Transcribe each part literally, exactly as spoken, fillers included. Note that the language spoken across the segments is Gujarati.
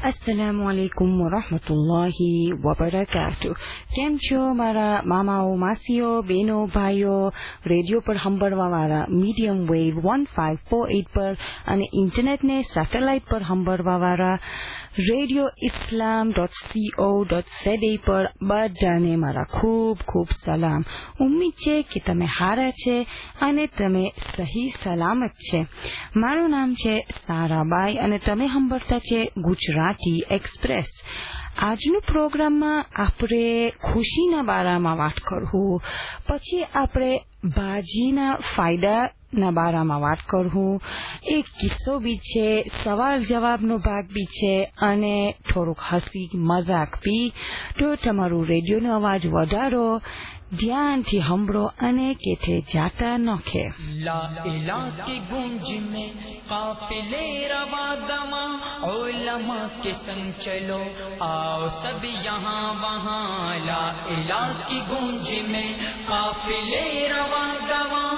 अस्सलामुअलैकुम वरहमतुल्लाहि वबरकातुह। કેમ છો મારા મામાઓ, માસીઓ, બહેનો, ભાઈઓ? રેડિયો પર સાંભળવાવાળા medium wave one five four eight પર અને ઇન્ટરનેટને સેટેલાઇટ પર સાંભળવાવાળા radio Islam dot CO dot Z પર બધાને મારા ખૂબ ખૂબ સલામ. ઉમ્મીદ છે કે તમે હારા છે અને તમે સહી સલામત છે. મારું નામ છે સારાબાઈ અને તમે સાંભળતા છે ગુજરાતી એક્સપ્રેસ. આજનું પ્રોગ્રામમાં આપણે ખુશીના બારામાં વાત કરવું, પછી આપણે ભાજીના ફાયદાના બારામાં વાત કરવું, એક કિસ્સો બી છે, સવાલ જવાબનો ભાગ બી છે અને થોડુંક હસી મજાક બી. તો તમારું રેડિયોનો અવાજ વધારો, ધ્યાનથી સાંભળો અને કેથે જાતા નખે. લા ઇલાહ की गूंज में काफिले रवा दवा उलमा के संग चलो आओ सब यहाँ वहाँ. ला इलाह की गूंज में काफिले रवा दवा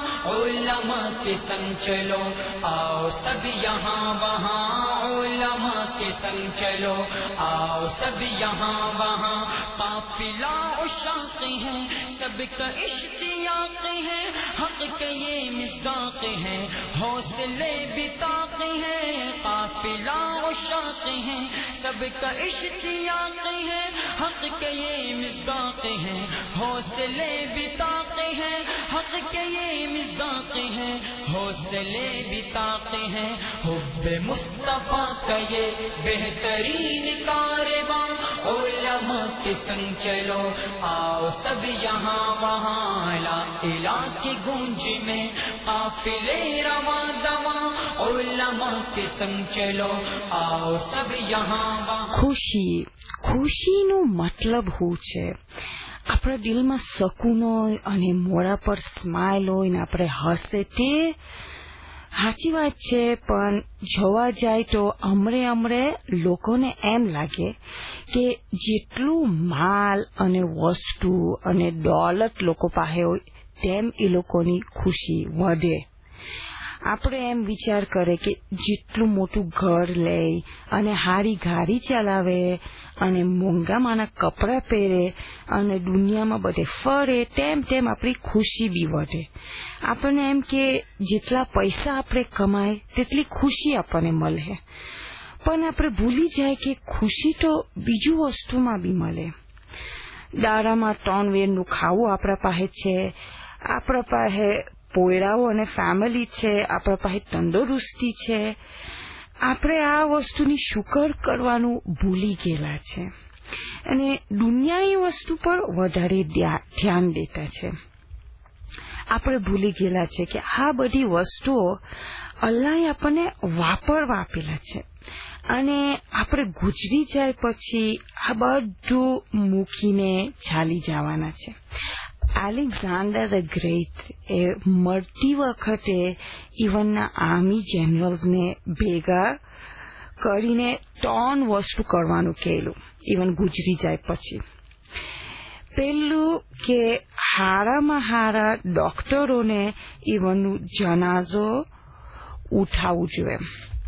उलमा के संग चलो आओ सब यहाँ वहाँ. उलमा के संग चलो आओ सब यहाँ वहाँ. काफिला उशाक़ है सबका इश्तियाक़ है, हक़ के ये मिज़दाक़ है, हौसले बिताक़ है. काफ़िला उशाक़ है सबका इश्तियाक़ है, हक़ के ये मिज़दाक़ है, हौसले बिताक़ है. हक़ के ये मिज़दाक़ है, हौसले बिताक़ है. हुब्बे मुस्तफ़ा का ये बेहतरीन कारवां. उलमा के संग चलो आओ सब यहाँ वहाँ. ला इलाह की गूंज में काफिले रवा दवा उलमा के संग चलो आओ सब यहाँ वहाँ. ખુશી ખુશીનો મતલબ શું છે? આપણા દિલમાં શકૂન હોય અને મોઢા પર સ્માઇલ હોય ને આપણે હસે તે સાચી વાત છે. પણ જોવા જાય તો હમણે હમણે લોકોને એમ લાગે કે જેટલું માલ અને વસ્તુ અને દોલત લોકો પાસે હોય તેમ એ લોકોની ખુશી વધે. આપણે એમ વિચાર કરે કે જેટલું મોટું ઘર લે અને સારી ગાડી ચલાવે અને મોંઘામાંના કપડાં પહેરે અને દુનિયામાં બધે ફરે તેમ તેમ આપણી ખુશી બી વધે. આપણને એમ કે જેટલા પૈસા આપણે કમાય તેટલી ખુશી આપણને મળે. પણ આપણે ભૂલી જાય કે ખુશી તો બીજું વસ્તુમાં બી મળે. દાડામાં ત્રણ વેરનું ખાવું આપણા પાસે છે, આપણા પાસે પોયરાઓ અને ફેમિલી છે, આપણા પાસે તંદુરસ્તી છે. આપણે આ વસ્તુની શુકર કરવાનું ભૂલી ગયેલા છે અને દુનિયાની વસ્તુ પર વધારે ધ્યાન દેતા છે. આપણે ભૂલી ગયેલા છે કે આ બધી વસ્તુઓ અલ્લાહે આપણને વાપરવા આપેલા છે અને આપણે ગુજરી જાય પછી આ બધું મૂકીને ચાલી જવાના છે. એલેક્ઝાન્ડર ધ ગ્રેટ એ મરતી વખતે ઇવનના આર્મી જનરલ્સને ભેગા કરીને ત્રણ વસ્તુ કરવાનું કહેલું ઇવન ગુજરી જાય પછી. પહેલું કે હારામાં હારા ડોક્ટરોને ઇવનનું જનાઝો ઉઠાવવું જોઈએ.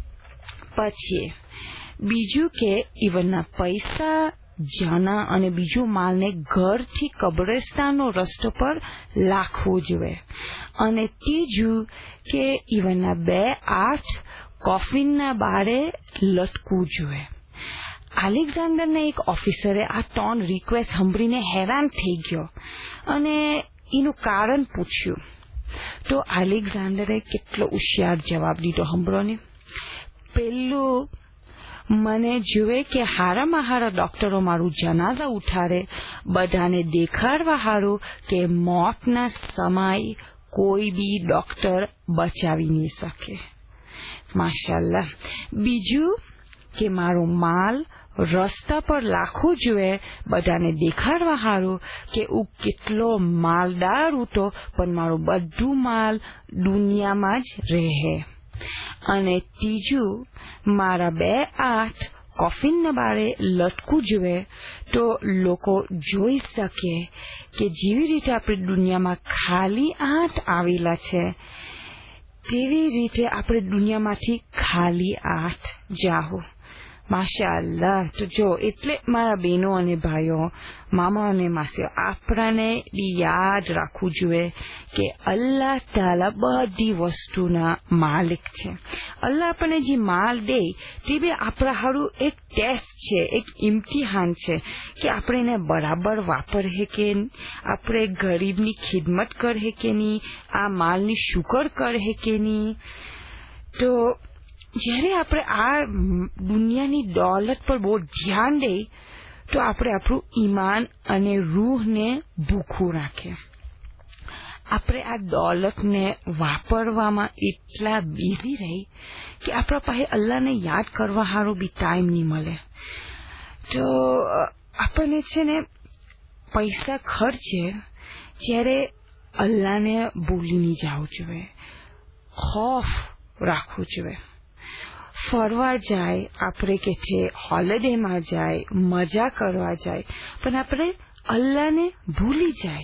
પછી બીજું કે ઇવનના પૈસા જાના અને બીજું માલને ઘરથી કબ્રસ્તાનનો રસ્તો પર લાખવું જોઈએ. અને ત્રીજું કે ઇવનના બે આઠ કોફિનના બારે લટકવું જોઈએ. એલેક્ઝાન્ડરના એક ઓફિસરે આ ત્રણ રિક્વેસ્ટ સાંભળીને હેરાન થઈ ગયો અને એનું કારણ પૂછ્યું. તો એલેક્ઝાન્ડરે કેટલો હોશિયાર જવાબ દીધો સાંભળો ને. પહેલું, મને જુએ કે હારામાં હારા ડોક્ટરો મારું જનાઝા ઉઠાડે, બધાને દેખાડવા હારું કે મોતના સમય કોઈ બી ડોક્ટર બચાવી નહીં શકે. માશાલ્લાહ. બીજું કે મારો માલ રસ્તા પર લાખવું જોઈએ, બધાને દેખાડવા હારું કે હું કેટલો માલદાર હતો પણ મારું બધું માલ દુનિયામાં જ રહે. અને ત્રીજું, મારા બે આઠ કોફિનના બારે લટકવું જોઈએ તો લોકો જોઈ શકે કે જેવી રીતે આપણે દુનિયામાં ખાલી આઠ આવેલા છે તેવી રીતે આપણે દુનિયામાંથી ખાલી આઠ જાહો. માશાઅલ્લાહ. તો જો એટલે મારા બહેનો અને ભાઈઓ, મામા અને માસીઓ, આપણાને બી યાદ રાખવું જોઈએ કે અલ્લાહ તાલા બધી વસ્તુના માલિક છે. અલ્લાહ આપણને જે માલ દે તે બી આપણા હારું એક ટેસ્ટ છે, એક ઇમ્તિહાન છે કે આપણે એને બરાબર વાપરે કે આપણે ગરીબની ખિદમત કરે કે નહીં, આ માલની શુકર કરે કે નહીં. તો જ્યારે આપણે આ દુનિયાની દોલત પર બહુ ધ્યાન દઈએ તો આપણે આપણું ઈમાન અને રૂહને ભૂખું રાખે. આપણે આ દોલતને વાપરવામાં એટલા બિઝી રહી કે આપણા પાસે અલ્લાહને યાદ કરવા સારું બી ટાઈમ નહીં મળે. તો આપણને છે ને પૈસા ખર્ચે જ્યારે અલ્લાહને ભૂલી નહીં જવું જોઈએ, ખોફ રાખવું જોઈએ. ફરવા જાય, આપણે કે છે હોલિડેમાં જાય, મજા કરવા જાય, પણ આપણે અલ્લાહને ભૂલી જાય.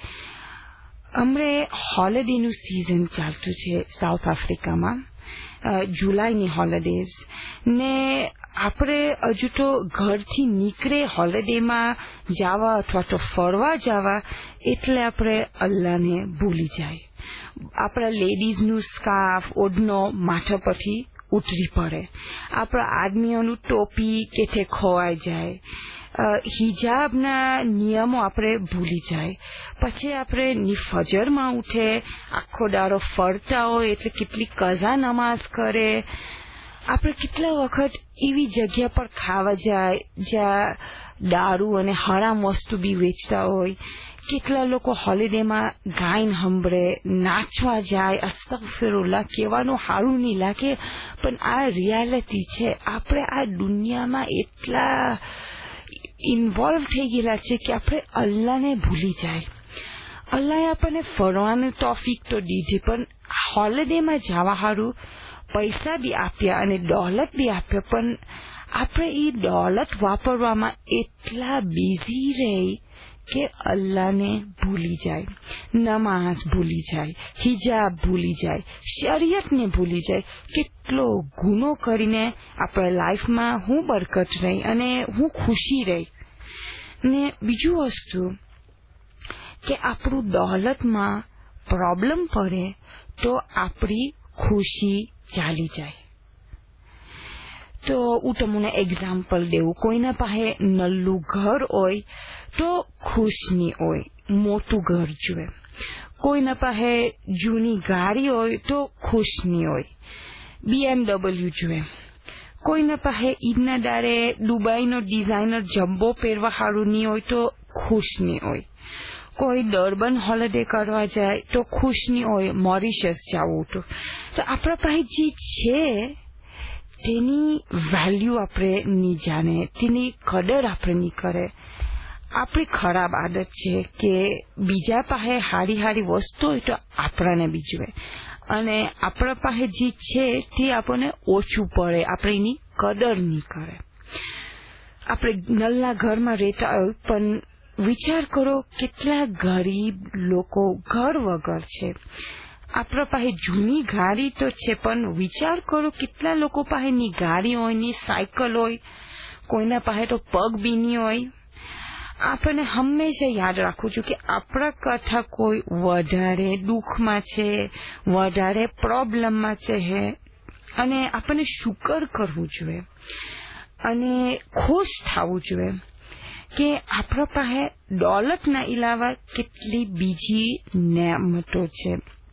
હમણે હોલિડેનું સિઝન ચાલતું છે સાઉથ આફ્રિકામાં, જુલાઈની હોલિડેઝ ને આપણે હજુ તો ઘરથી નીકળે હોલિડેમાં જવા અથવા તો ફરવા જવા એટલે આપણે અલ્લાહને ભૂલી જાય. આપણા લેડીઝનું સ્કાર્ફ, ઓઢનો માથા પરથી ઉતરી પડે, આપણા આદમીઓનું ટોપી કેથે ખોવાઈ જાય, હિજાબના નિયમો આપણે ભૂલી જાય. પછી આપણે ફજરમાં ઉઠે, આખો દાડો ફરતા હોય એટલે કેટલી કઝા નમાઝ કરે. આપણે કેટલા વખત એવી જગ્યા પર ખાવા જાય જ્યાં દારૂ અને હરામ વસ્તુ બી વેચતા હોય. કેટલા લોકો હોલિડેમાં ગાયન સાંભળે, નાચવા જાય. અસ્તગફિરુલ્લાહ કહેવાનું સારું નહીં લાગે, પણ આ રિયાલિટી છે. આપણે આ દુનિયામાં એટલા ઇન્વોલ્વ થઈ ગયેલા છે કે આપણે અલ્લાહને ભૂલી જાય. અલ્લાહે આપણને ફરવાની તોફીક તો દીધી, પણ હોલિડેમાં જવા સારું પૈસા બી આપ્યા અને દોલત બી આપ્યા, પણ આપણે એ દોલત વાપરવામાં એટલા બિઝી રહી કે અલ્લાહને ભૂલી જાય, નમાઝ ભૂલી જાય, હિજાબ ભૂલી જાય, શરીયતને ભૂલી જાય. કેટલો ગુનો કરીને આપણા લાઈફમાં હું બરકત રહી અને હું ખુશી રહી. ને બીજું વસ્તુ કે આપણું દોલતમાં પ્રોબ્લેમ પડે તો આપણી ખુશી ચાલી જાય. તો હું તમને એક્ઝામ્પલ દેવું. કોઈના પાસે નલ્લું ઘર હોય તો ખુશ નહીં હોય, મોટું ઘર જોઈએ. કોઈના પાસે જૂની ગાડી હોય તો ખુશ નહીં હોય, બીએમડબલ્યુ જોઈએ. કોઈના પાસે ઈદના દાડે દુબઈનો ડિઝાઇનર જમ્બો પહેરવા સારું નહીં હોય તો ખુશ નહીં હોય. કોઈ ડર્બન હોલિડે કરવા જાય તો ખુશ નહીં હોય, મોરિશિયસ જવું તો. તો આપણા પાસે જે છે તેની વેલ્યુ આપણે નહીં જાણે, તેની કદર આપણે નહીં કરે. આપણી ખરાબ આદત છે કે બીજા પાસે હારી હારી વસ્તુ હોય તો આપણાને બી જોઈએ, અને આપણા પાસે જે છે તે આપણને ઓછું પડે, આપણે એની કદર નહીં કરે. આપણે નલ્લા ઘરમાં રહેતા હોય, પણ વિચાર કરો કેટલા ગરીબ લોકો ઘર વગર છે. આપણા પાસે જૂની ગાડી તો છે, પણ વિચાર કરો કેટલા લોકો પાસે ની ગાડી હોય, ની સાયકલ હોય, કોઈના પાસે તો પગ બી નહીં હોય. આપણને હંમેશા યાદ રાખવું જોઈએ કે આપણા કરતા કોઈ વધારે દુઃખમાં છે, વધારે પ્રોબ્લેમમાં છે, અને આપણને શુકર કરવું જોઈએ અને ખુશ થવું જોઈએ કે આપણા પાસે દોલતના ઇલાવા કેટલી બીજી નેમતો છે.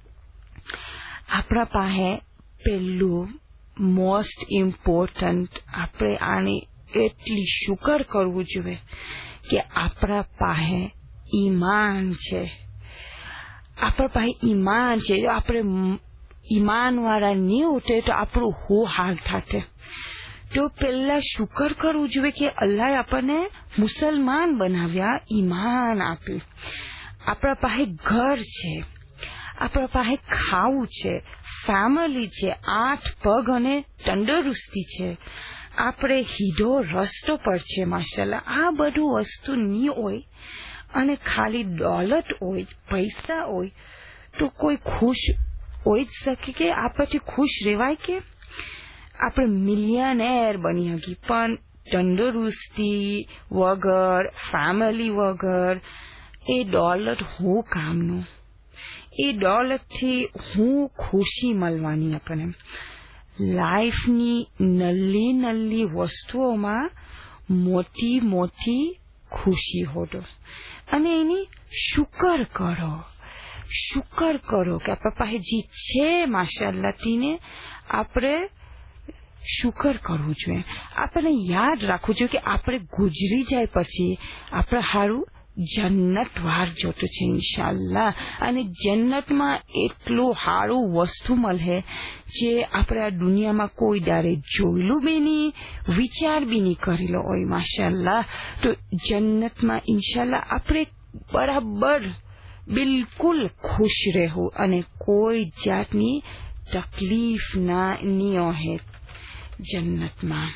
આપણા પાસે પેલું મોસ્ટ ઇમ્પોર્ટન્ટ, આપણે આની એટલી શુકર કરવું જોઈએ કે આપણા પાસે ઈમાન છે. આપણા પાસે ઈમાન છે. જો આપણે ઈમાન વાળા નહીં ઉઠે તો આપણું હું હાલ થશે. તો પહેલા શુકર કરવું જોઈએ કે અલ્લાહે આપણને મુસલમાન બનાવ્યા, ઈમાન આપ્યું. આપણા પાસે ઘર છે, આપણા પાસે ખાવું છે, ફેમિલી છે, આઠ પગ અને તંદુરસ્તી છે, આપણે સીધો રસ્તો પર છે. માશાલ્લાહ, આ બધું વસ્તુ નહીં હોય અને ખાલી દોલત હોય, પૈસા હોય તો કોઈ ખુશ હોય જ શકે કે આ પછી ખુશ રહેવાય? કે આપણે મિલિયનેર બની હકી પણ તંદુરસ્તી વગર, ફેમિલી વગર એ દોલત હું કામનું? એ દોલતથી હું ખુશી મળવાની? આપણને લાઈફની નલ્લી નલ્લી વસ્તુઓમાં મોટી મોટી ખુશી હોતો અને એની શુકર કરો, શુકર કરો કે આપણા પાસે જે છે માશાઅલ્લાહ તીને આપણે શુકર કરવું જોઈએ. આપણને યાદ રાખવું જોઈએ કે આપણે ગુજરી જાય પછી આપણે હારું જન્નત વાર જોતો છે ઇન્શાઅલ્લાહ. અને જન્નતમાં એટલું સારું વસ્તુ મળે જે આપણે આ દુનિયામાં કોઈ દારે જોયેલું બી નહીં, વિચાર બી નહીં કરેલો હોય માશાઅલ્લાહ. તો જન્નતમાં ઇન્શાઅલ્લાહ આપણે બરાબર બિલકુલ ખુશ રહેવું અને કોઈ જાતની તકલીફ ના નહીં હોય જન્નતમાં.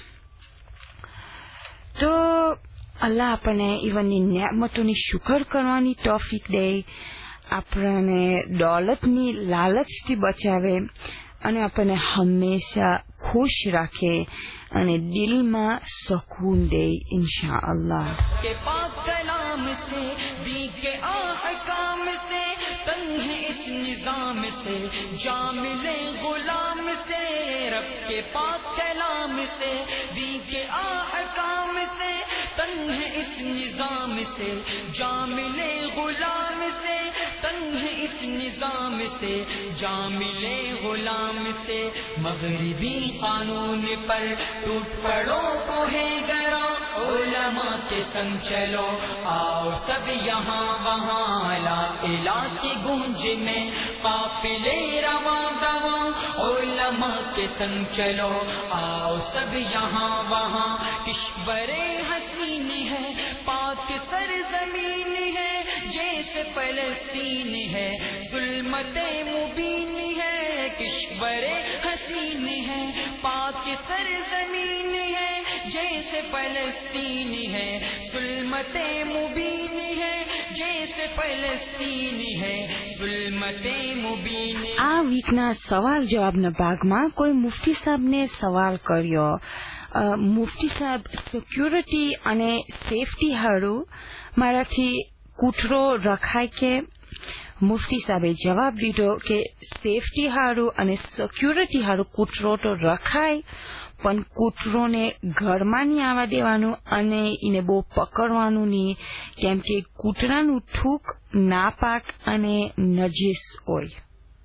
તો અલ્લાહ આપણને ઈવનની નેમતોની શુકર કરવાની તૌફીક દે, આપણને દોલતની લાલચથી બચાવે અને આપણને હંમેશા ખુશ રાખે અને દિલમાં સુકૂન દે ઇન્શાઅલ્લાહ. કે પાક કલામ સે દી કે ahkam se तंग इस निजाम से जा मिले गुलाम से रब के पाक कलाम से दी के ahkam से तंग इस निजाम से जा मिले गुलाम से तंग इस निजाम से जा मिले गुलाम से मगरिबी कानून पर टूट पड़ो कोहे गरा उलमा के संग चलो आओ सब यहाँ वहाँ ला इला की गूंज में काफिले रवा दवा उलमा के संग चलो आओ सब यहाँ वहाँ किश्वरे हसीन है पाक सरजमीन है जैसे फलस्तीन है जुल्मते मुबीन है किश्वरे हसीन है पाक सरजमीन है जैसे फलस्तीन है जुल्मते मुबीन है जैसे फलस्तीन है जुल्मते मुबीन. આ વીકના સવાલ જવાબના ભાગમાં કોઈ મુફ્તી સાહેબને સવાલ કર્યો. મુફ્તી સાહેબ સિક્યુરિટી અને સેફટી હારું મારાથી કૂતરો રખાય કે? મુફ્તી સાહેબે જવાબ દીધો કે સેફટી હારું અને સિક્યુરિટી હારું કૂતરો તો રખાય પણ કૂતરોને ઘરમાં નહીં આવવા દેવાનું અને એને બહુ પકડવાનું નહીં, કેમ કે કૂતરાનું થૂક નાપાક અને નજીસ હોય.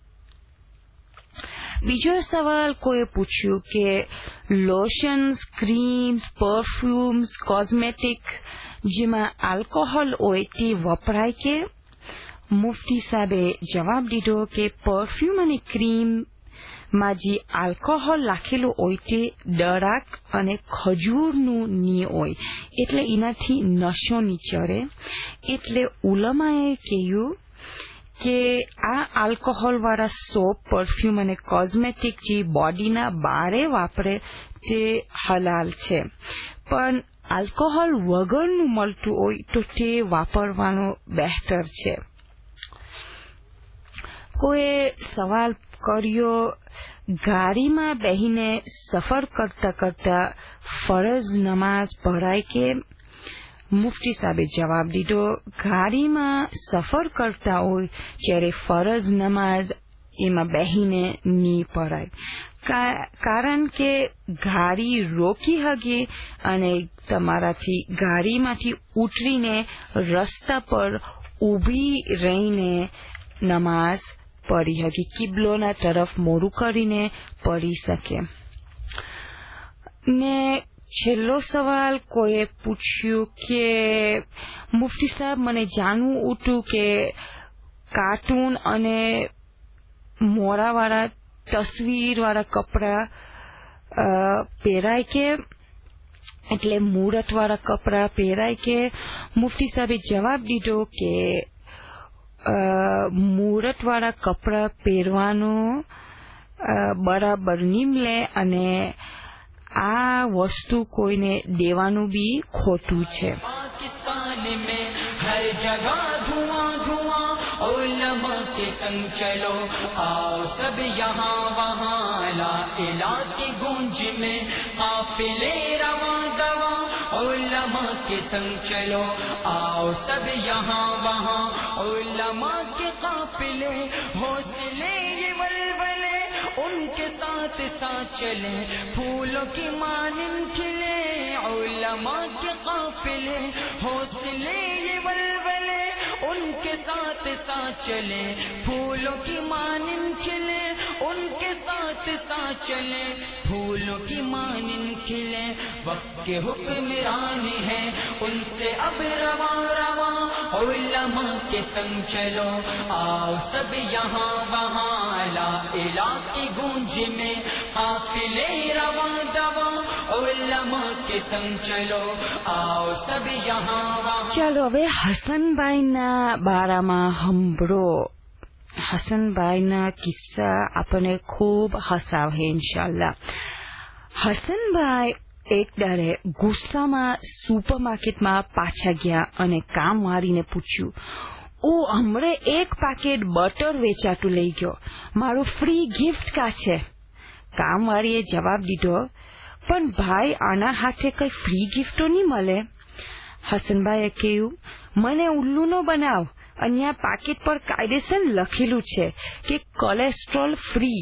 બીજો સવાલ કોઈએ પૂછ્યું કે લોશન્સ, ક્રીમ્સ, પરફ્યુમ્સ, કોસ્મેટિક જેમાં આલ્કોહોલ હોય તે વપરાય કે? મુફ્તી સાહેબે જવાબ દીધો કે પરફ્યુમ અને ક્રીમ માં જે આલ્કોહોલ રાખેલું હોય તે દરાક અને ખજૂરનું ની હોય, એટલે એનાથી નશો નહીં ચડે. એટલે ઉલમાએ કહ્યું કે આ આલ્કોહોલ વાળા સોપ, પરફ્યુમ અને કોસ્મેટિક જે બોડીના બારે વાપરે તે હલાલ છે, પણ આલ્કોહોલ વગરનું મળતું હોય તો તે વાપરવાનું બહેતર છે. કોઈએ સવાલ કર્યો ગાડીમાં બેહીને સફર કરતા કરતા ફરજ નમાઝ પઢાય કે? મુફ્તી સાહેબે જવાબ દીધો ગાડીમાં સફર કરતા હોય જ્યારે ફરજ નમાઝ એમાં બેહીને નહીં પઢાય, કારણ કે ગાડી રોકી હગે અને તમારાથી ગાડીમાંથી ઉતરીને રસ્તા પર ઊભી રહીને નમાઝ પડી હકી, કિબલોના તરફ મોઢું કરીને પડી શકે. ને છેલ્લો સવાલ કોઈએ પૂછ્યું કે મુફ્તી સાહેબ મને જાણવું હતું કે કાર્ટૂન અને મોરાવાળા તસવીરવાળા કપડા પહેરાય કે, એટલે મૂરતવાળા કપડા પહેરાય કે? મુફ્તી સાહેબે જવાબ દીધો કે મૂરતવાળા કપડા પહેરવાનું બરાબર નહીં લે અને આ વસ્તુ કોઈને દેવાનું બી ખોટું છે. पाकिस्तान में हर जगह धुआं धुआं उलमा के संग चलो, आओ सब यहाँ वहाँ ला इला की गूंज में काफिले रवां दवा, उलमा के संग चलो, आओ सब यहाँ वहाँ उलमा के काफिले, हौसले ये वलवले उनके साथ साथ चले, फूलों की मानिन खिले उलमा के काफिले, हौसले ये वलवले उनके साथ साथ चले, फूलों की मानिन खिले उनके साथ साथ चले, फूलों की मानिन खिले, वक्त के हुक्मरान है उनसे अब रवा रवा, उलमा के संग चलो, आओ सब यहाँ वहाँ ला इला की गूंज में काफिले रवा दवा, उलमा के संग चलो, आओ सब यहाँ वहाँ. ચાલો હવે હસનભાઈના બારામાં સાંભળો. હસનભાઈના કિસ્સા આપણને ખૂબ હસાવે ઇન્શાલ્લાહ. હસનભાઈ એક દાડે ગુસ્સામાં સુપરમાર્કેટમાં પાછા ગયા અને કામવાળીને પૂછ્યું, ઓ હમણે એક પાકેટ બટર વેચાતું લઈ ગયો, મારો ફ્રી ગિફ્ટ કા છે? કામવાળીએ જવાબ દીધો, પણ ભાઈ આના હાથે કઈ ફ્રી ગિફ્ટો નહીં મળે. હસનભાઈએ કહ્યું, મને ઉલ્લુ ન બનાવ, અહીંયા પાકેટ પર કાયદેસર લખેલું છે કે કોલેસ્ટ્રોલ ફ્રી.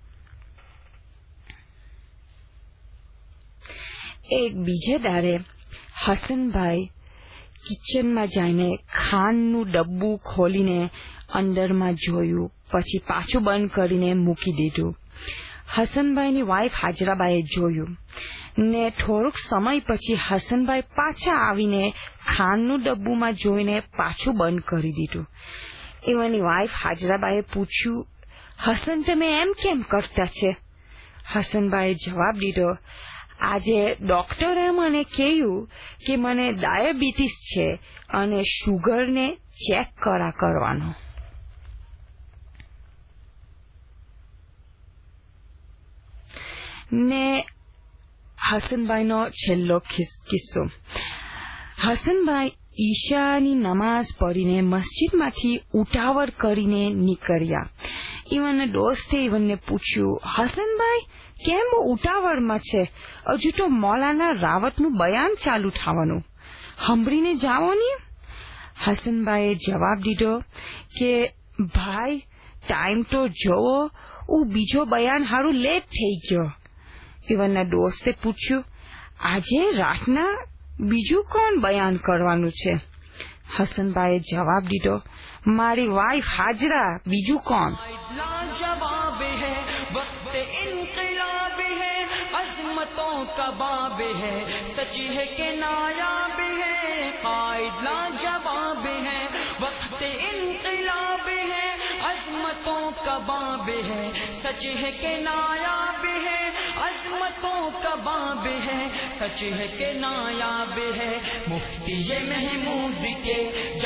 એક બીજે દાડે હસનભાઈ કિચનમાં જઈને ખાંડનું ડબ્બું ખોલીને અંદરમાં જોયું, પછી પાછું બંધ કરીને મૂકી દીધું. હસનભાઈની વાઇફ હાજરાબાઈએ જોયું ને થોડોક સમય પછી હસનભાઈ પાછા આવીને ખાંડનું ડબ્બુમાં જોઈને પાછું બંધ કરી દીધું. એવાની વાઇફ હાજરાબાઈએ પૂછ્યું, હસન તમે એમ કેમ કરતા છે? હસનભાઈએ જવાબ દીધો, આજે ડોક્ટરે મને કહ્યું કે મને ડાયાબિટીસ છે અને શુગરને ચેક કરા કરવાનો. ને હસનભાઈનો છેલ્લો કિસ્સો. હસનભાઈ ઈશાની નમાઝ પઢીને મસ્જિદમાંથી ઉતાવળ કરીને નીકળ્યા. ઈવનના દોસ્તે ઈવનને પૂછ્યું, હસનભાઈ કેમ ઉતાવળમાં છે? હજુ તો મૌલાના રાવતનું બયાન ચાલુ થવાનું, સાંભળીને જાઓ ને. હસનભાઈએ જવાબ દીધો કે ભાઈ ટાઈમ તો જોવો, હું બીજો બયાન હારું લેટ થઈ ગયો. ઈવનના દોસ્તે પૂછ્યું, આજે રાતના બીજું કોણ બયાન કરવાનું છે? હસનભાઈએ જવાબ દીધો, મારી વાઇફ હાજરા, બીજું કોણ? जवाब है वक्त इनकलाब है, अजमतों का बाब है, सच है कि नायाब है, कायद लाजवाब है वक्त इनकलाब है, अजमतों का बाब है, सच है कि नायाब है, अजमतों का बाब है, सच है कि नायाब है, मुफ्ती ये महमूद के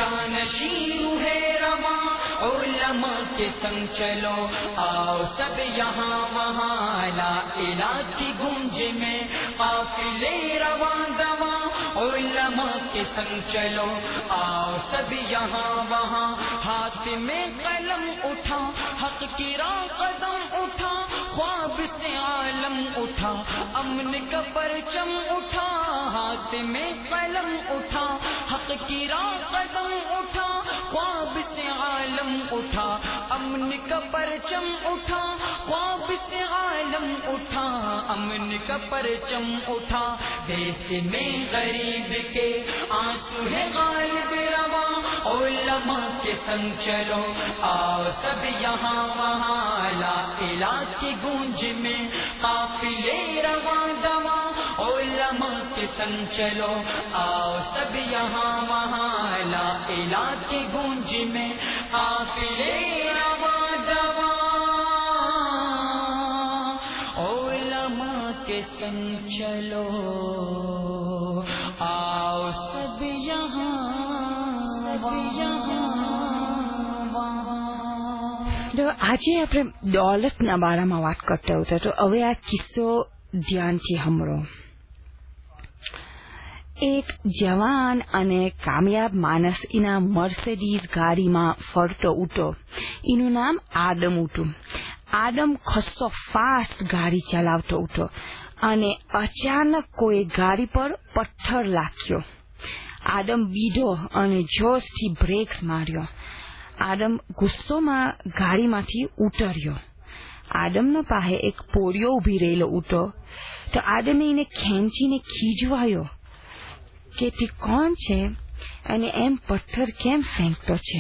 जानशीन है रवा, उलमा के संग चलो, आओ सब यहाँ वहाँ ला इला की गूंज में काफिले रवा दवा, उलमा के संग चलो, आओ सब यहाँ वहाँ. हाथ में कलम उठा, हक की राह कदम उठा, ख्वाब से आलम उठा, अमन का परचम उठा. हाथ में कलम उठा, हक की राह कदम उठा, ख्वाब से आलम उठा, अमन का परचम उठा, ख्वाब से आलम उठा, अमन का परचम उठा. देश में गरीब के आंसू है गालिब रवा, उलमा के संग चलो, आओ सब यहाँ वहाँ ला इला की गूंज में काफिले रवा दवा, उलमा के संग चलो, आओ सब यहाँ वहाँ ला इला की गूंज में काफिले रवा दवा, उलमा के संग चलो, आओ सब यहाँ આજે આપણે દોલતના બારામાં વાત કરતા હતા, તો હવે આ કિસ્સો ધ્યાનથી સાંભળો. એક જવાન અને કામયાબ માણસ એના મર્સિડીઝ ગાડીમાં ફરતો ઉઠો. એનું નામ આદમ હતું. આદમ ખસ્સો ફાસ્ટ ગાડી ચલાવતો હતો અને અચાનક કોઈ ગાડી પર પથ્થર લાગ્યો. આદમ બીધો અને જોશથી બ્રેક્સ માર્યો. આદમ ગુસ્સોમાં ગાડીમાંથી ઉતર્યો. આદમના પાસે એક પોરિયો ઉભી રહેલો હતો. તો આદમે એને ખેંચીને ખીજવાયો કે તે કોણ છે અને એમ પથ્થર કેમ ફેંકતો છે.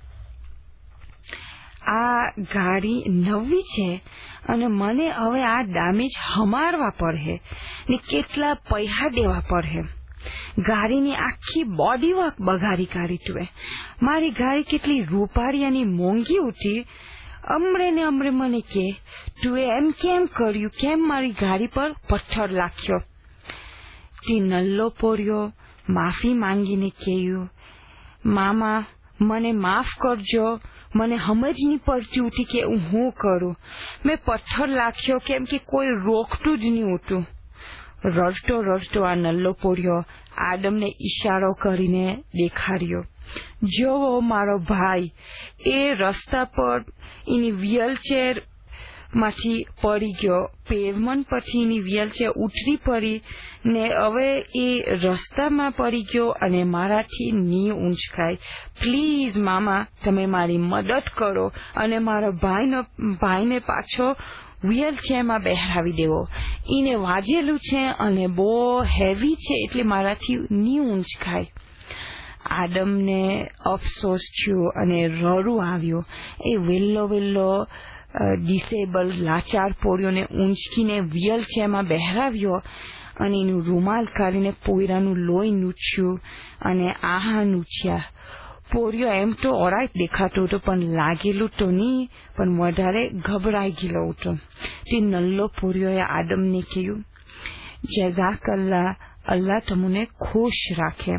આ ગાડી નવી છે અને મને હવે આ ડેમેજ હમારવા પડે ને કેટલા પૈસા દેવા પડે. ગાડીની આખી બોડી વર્ક બગાડી કાઢી તું. મારી ગાડી કેટલી રૂપાળી અને મોંઘી ઉઠી. અમરે ને અમરે મને કે તું એમ કેમ કર્યું, કેમ મારી ગાડી પર પથ્થર લાખ્યો. તે નલ્લો પોર્યો માફી માંગીને કહ્યું, મામા મને માફ કરજો, મને સમજ નહીં પડતી ઉઠી કે હું શું કરું. મેં પથ્થર લાખ્યો કેમ કે કોઈ રોકતું જ નહીં હતું. રડતો રડતો આ નલ્લો પોર્યો આદમને ઈશારો કરીને દેખાડ્યો, જોવો મારો ભાઈ એ રસ્તા પર એની વ્હીલચેર માંથી પડી ગયો. પેવમેન્ટ પરથી એની વ્હીલચેર ઉતરી પડી ને હવે એ રસ્તામાં પડી ગયો અને મારાથી ની ઊંચકાય. પ્લીઝ મામા તમે મારી મદદ કરો અને મારા ભાઈનો ભાઈને પાછો વ્હીલચેરમાં બેહાવી દેવો. એને વાજેલું છે અને બહુ હેવી છે એટલે મારાથી ની ઊંચકાય. આદમને અફસોસ થયો અને રડું આવ્યો. એ વેલ્લો વેલ્લો ડિસેબલ લાચાર પોર્યોને ઊંચકીને વ્હીલચેરમાં બહેરાવ્યો અને એનું રૂમાલ કાઢીને પોયરાનું લોહી નૂચ્યું અને આહા નૂચ્યા. પોરિયો એમ તો ઓરાઈટ દેખાતો હતો પણ લાગેલું તો નહીં, પણ વધારે ગભરાઈ ગયેલો હતો. તે નલ્લો પોરિયોએ આદમને કહ્યું, જઝાકલ્લા, અલ્લાહ તમને ખુશ રાખે.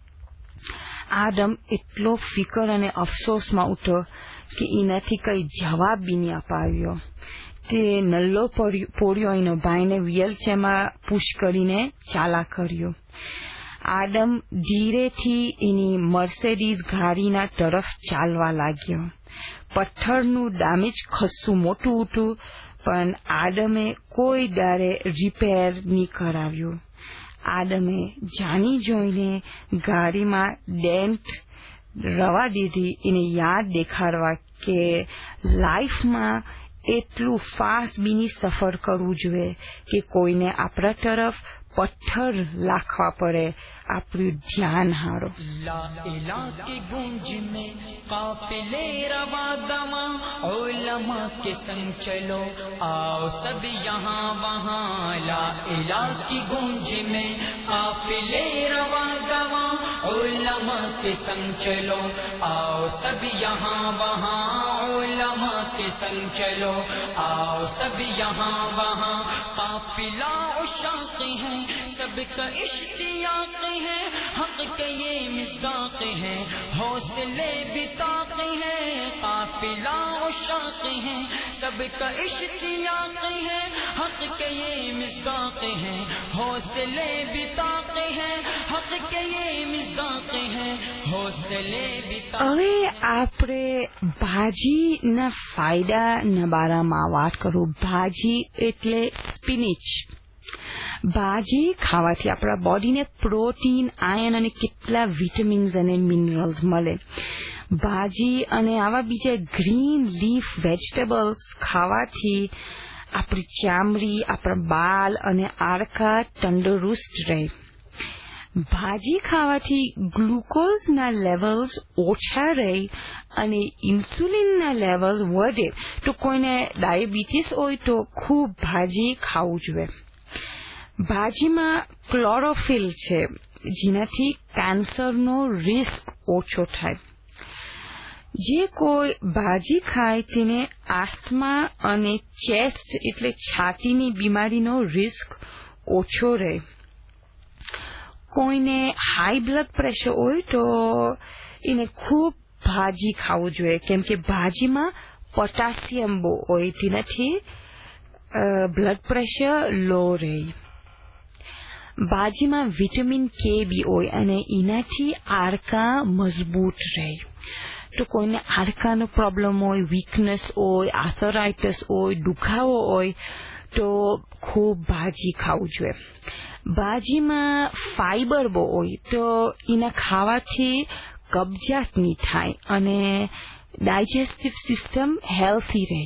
આદમ એટલો ફિકર અને અફસોસમાં ઉઠો કે એનાથી કઈ જવાબ બી નહીં અપાવ્યો. તે નલ્લો પોરિયો એનો ભાઈને વ્હીલચેરમાં પુશ કરીને ચાલા કર્યો. આદમ ધીરેથી એની મર્સિડીઝ ગાડીના તરફ ચાલવા લાગ્યો. પથ્થરનું ડેમેજ ખસ્સું મોટું હતું પણ આદમે કોઈ દાડે રિપેર નહીં કરાવ્યું. આદમે જાણી જોઈને ગાડીમાં ડેન્ટ રવા દીધી. એને યાદ દેખાડવા કે લાઈફમાં એટલું ફાસ્ટ બીની સફર કરવું જોઈએ કે કોઈને આપણા તરફ પથ્થર લાખવા પડે. આપણું ધ્યાન હારો. લા ઇલાહ की गूंज में काफिले रवा दवा उलमा के संग चलो आओ सब यहाँ वहाँ. ला इलाह की गूंज में काफिले रवा दवा उलमा के संग चलो आओ सब यहाँ वहाँ. उलमा के संग चलो आओ सब यहाँ वहाँ. काफिला उशाक़ी है सबका इश्तियाक़ है, हक के ये मिज़ाक़ है, हौसले बिताक़ है. काफिला उशाक़ है सबका इश्तियाक़ है, हक के ये मिज़ाक़ है, हौसले बिताक़ है. हक के ये मिज़ाक़ है, हौसले बिताक़. હવે આપણે ભાજીના ફાયદાના બારામાં વાત કરું. ભાજી એટલે સ્પિનિચ. ભાજી ખાવાથી આપણા બોડીને પ્રોટીન, આયર્ન અને કેટલા વિટામિન્સ અને મિનરલ્સ મળે. ભાજી અને આવા બીજા ગ્રીન લીફ વેજીટેબલ્સ ખાવાથી આપણી ચામડી, આપણા બાલ અને હાડકા તંદુરસ્ત રહે. ભાજી ખાવાથી ગ્લુકોઝના લેવલ્સ ઓછા રહે અને ઇન્સ્યુલિનના લેવલ્સ વધે. તો કોઈને ડાયાબિટીસ હોય તો ખૂબ ભાજી ખાવું જોઈએ. ભાજીમાં ક્લોરોફિલ છે જેનાથી કેન્સરનો રિસ્ક ઓછો થાય. જે કોઈ ભાજી ખાય તેને આસ્થમા અને ચેસ્ટ એટલે છાતીની બીમારીનો રિસ્ક ઓછો રહે. કોઈને હાઈ બ્લડ પ્રેશર હોય તો એને ખૂબ ભાજી ખાવું જોઈએ કેમ કે ભાજીમાં પોટેશિયમ બહુ હોય, તેનાથી બ્લડ પ્રેશર લો રહે. ભાજીમાં વિટામિન કે બી હોય અને એનાથી હાડકાં મજબૂત રહે. તો કોઈને હાડકાનો પ્રોબ્લેમ હોય, વીકનેસ હોય, આર્થરાઇટિસ હોય, દુખાવો હોય તો ખૂબ ભાજી ખાવું જોઈએ. ભાજીમાં ફાઈબર બહુ હોય તો એના ખાવાથી કબજિયાત નહીં થાય અને ડાયજેસ્ટિવ સિસ્ટમ હેલ્થી રહે.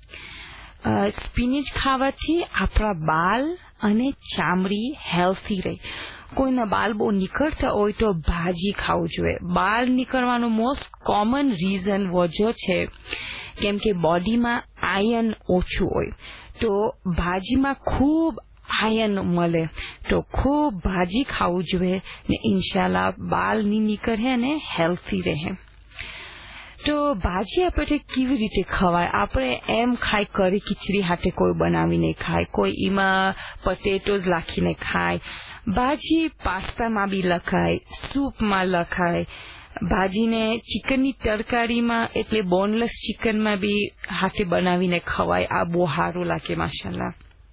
સ્પિનિચ ખાવાથી આપણા બાલ અને ચામડી હેલ્થી રહે. કોઈના બાલ બહુ નીકળતા હોય તો ભાજી ખાવું જોઈએ. બાલ નીકળવાનું મોસ્ટ કોમન રીઝન વજહ છે કેમ કે બોડીમાં આયર્ન ઓછું હોય, તો ભાજીમાં ખૂબ આયર્ન મળે, તો ખૂબ ભાજી ખાવું જોઈએ ને ઇન્શાલ્લાહ બાલ નહીં નીકળે અને હેલ્થી રહે. તો ભાજી આપણે કેવી રીતે ખવાય? આપણે એમ ખાય કરી ખીચડી હાથે કોઈ બનાવીને ખાય, કોઈ એમાં પટેટોઝ નાખીને ખાય. ભાજી પાસ્તામાં બી લખાય, સૂપમાં લખાય. ભાજીને ચિકનની તરકારીમાં એટલે બોનલેસ ચિકનમાં બી હાથે બનાવીને ખવાય. આ બહુ સારું લાગે માશાલ્લાહ.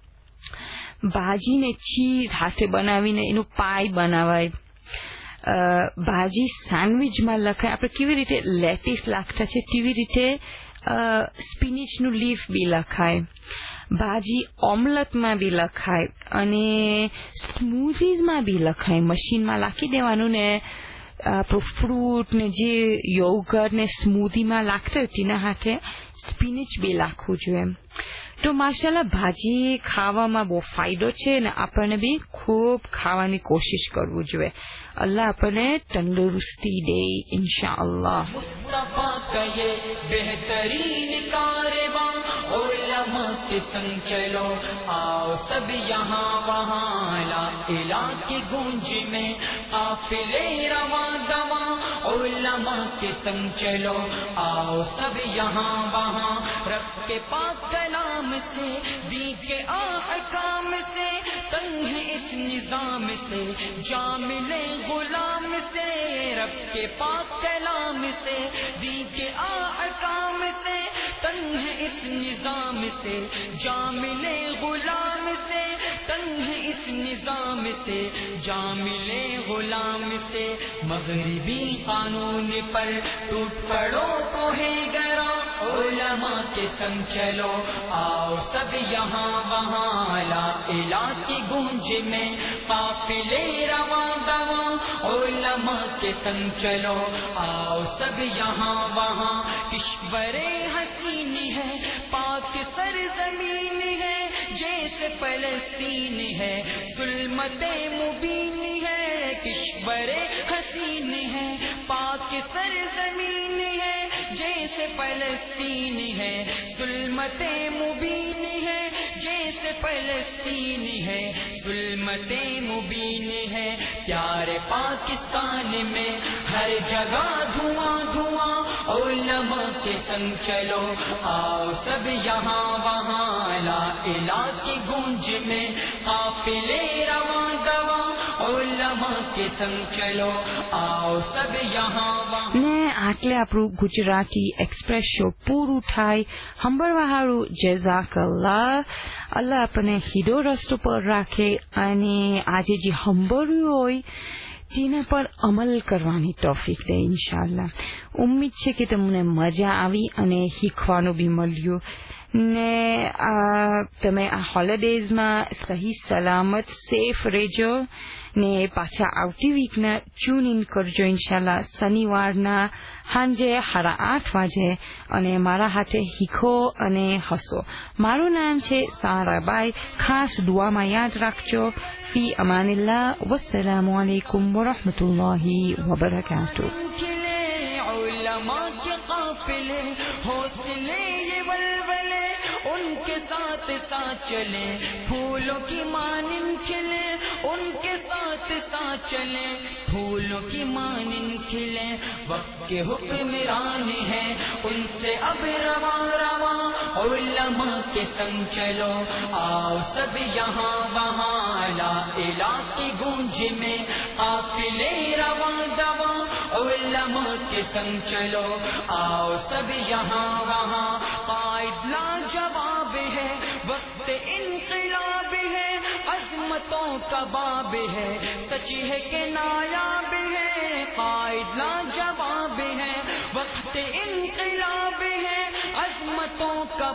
ભાજીને ચીઝ હાથે બનાવીને એનું પાય બનાવાય. ભાજી સેન્ડવિચમાં લખાય. આપણે કેવી રીતે લેટીસ લાગતા છે તેવી રીતે સ્પિનિચનું લીફ બી લખાય. ભાજી ઓમલેટમાં બી લખાય અને સ્મૂધીઝમાં બી લખાય. મશીનમાં લાખી દેવાનું ને આપણું ફ્રૂટ ને જે યોગર્ટ ને સ્મૂધીમાં લાગતા હોય તેના હાથે સ્પિનિચ બી લાખવું જોઈએ. તો માશાલ્લાહ ભાજી ખાવામાં બહુ ફાયદો છે અને આપણને બી ખૂબ ખાવાની કોશિશ કરવું જોઈએ. અલ્લાહ આપણને તંદુરસ્તી દે ઇન્શાઅલ્લાહ. मुस्तफा का ये बेहतरीन कारवां उलमा के संग चलो, आओ सब यहाँ वहाँ ला इलाह की गूंज में काफिले रवां दवां उलमा के संग चलो, आओ सब यहाँ वहाँ रब के पाक कलाम से दी के अहकाम से तंग है इस निजाम से जा मिले गुलाम से, रब के पाक कलाम से दी के अहकाम से तंग है इस निजाम से जा मिले गुलाम से, तंग है इस निजाम से जा मिले गुलाम से. मगरिबी कानून पर टूट पड़ो तो है गरा उलमा के संग चलो, आओ सब यहाँ वहाँ ला इलाह की गूंज में काफिले रवां दवां उलमा के संग चलो, आओ सब यहाँ वहाँ. किश्वरे हसीन है पाक सरजमीन है जैसे फलस्तीन है जुल्मते मुबीन है. किश्वरे हसीन है पाक सरजमीन है जैसे फलस्तीन है जुल्मते मुबीन है, जैसे फलस्तीन है जुल्मते मुबीन है. प्यारे पाकिस्तान में हर जगह धुआं धुआं उलमा के संग चलो, आओ सब यहाँ वहाँ ला इलाह की गूंज में काफिले रवां दवां उलमा के संग चलो, आओ सब यहाँ वहाँ. ને આટલે આપણું ગુજરાતી એક્સપ્રેસ શો પૂરું થાય. સાંભળવા હારું જઝાકલ્લાહ. અલ્લાહ આપણને હીરો રસ્તો પર રાખે અને આજે જે સાંભળ્યું હોય તેના પર અમલ કરવાની તોફીક દે ઇન્શાઅલ્લાહ. ઉમ્મીદ છે કે તમને મજા આવી અને શીખવાનું બી મળ્યું ને તમે આ હોલિડેઝમાં સહી સલામત સેફ રહેજો ને પાછા આવતી વીકના ટ્યુન ઇન કરજો ઇન્શાલ્લાહ શનિવારના સાંજે સાડા આઠ વાગે અને મારા હાથે શીખો અને હસો. મારું નામ છે સારાબાઈ. ખાસ દુઆમાં યાદ રાખજો. ફી અમાનિલ્લાહ. વસ્સલામુ અલૈકુમ વરહમતુલ્લાહિ વબરકાતુહ. उनके साथ साथ चले फूलों की मानिन खिले, उनके साथ साथ चले फूलों की मानिन खिले. वक्त के हुक्मरान है उनसे अब रवा रवा उलमा के संग चलो, आओ सब यहाँ वहाँ ला इलाह की गूंज में काफिले रवा दवा उलमा के संग चलो, आओ सब यहाँ वहाँ. कायद लाजवाब है वक्त इनकलाब है अजमतों का बाब है सच है कि नायाब है. कायद लाजवाब है وقت انقلاب ہے عظمتوں کا